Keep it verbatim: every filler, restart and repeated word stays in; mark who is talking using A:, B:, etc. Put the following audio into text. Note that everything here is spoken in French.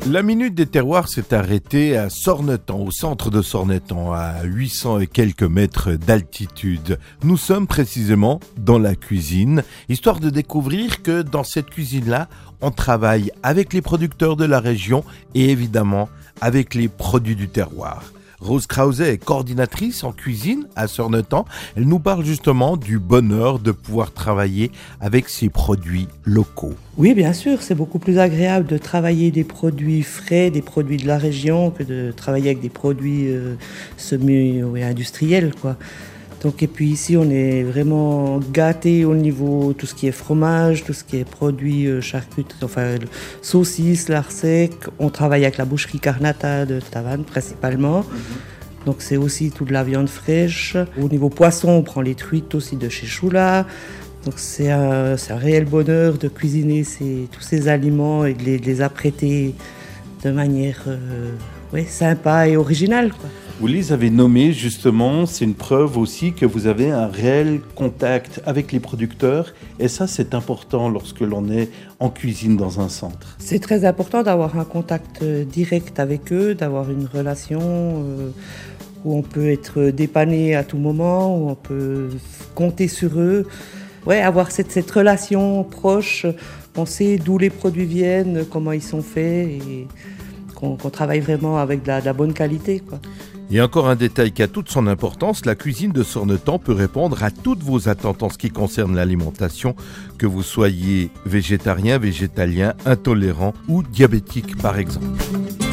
A: La Minute des Terroirs s'est arrêtée à Sornetan, au centre de Sornetan, à huit cents et quelques mètres d'altitude. Nous sommes précisément dans la cuisine, histoire de découvrir que dans cette cuisine-là, on travaille avec les producteurs de la région et évidemment avec les produits du terroir. Rose Krause est coordinatrice en cuisine à Sornetan. Elle nous parle justement du bonheur de pouvoir travailler avec ces produits locaux.
B: Oui, bien sûr, c'est beaucoup plus agréable de travailler des produits frais, des produits de la région, que de travailler avec des produits euh, semi-industriels, quoi. Donc, et puis ici, on est vraiment gâtés au niveau tout ce qui est fromage, tout ce qui est produits euh, charcuterie, enfin saucisses, lard sec. On travaille avec la boucherie Carnata de Tavannes principalement. Mm-hmm. Donc c'est aussi toute la viande fraîche. Au niveau poisson, on prend les truites aussi de chez Choula. Donc c'est un, c'est un réel bonheur de cuisiner ces, tous ces aliments et de les, de les apprêter de manière euh, ouais, sympa et originale, quoi.
C: Vous les avez nommés justement, c'est une preuve aussi que vous avez un réel contact avec les producteurs et ça c'est important lorsque l'on est en cuisine dans un centre.
B: C'est très important d'avoir un contact direct avec eux, d'avoir une relation euh, où on peut être dépanné à tout moment, où on peut compter sur eux. Ouais, avoir cette, cette relation proche, on sait d'où les produits viennent, comment ils sont faits et qu'on, qu'on travaille vraiment avec de la, de la bonne qualité, quoi.
A: Et encore un détail qui a toute son importance, la cuisine de Sornetan peut répondre à toutes vos attentes en ce qui concerne l'alimentation, que vous soyez végétarien, végétalien, intolérant ou diabétique par exemple.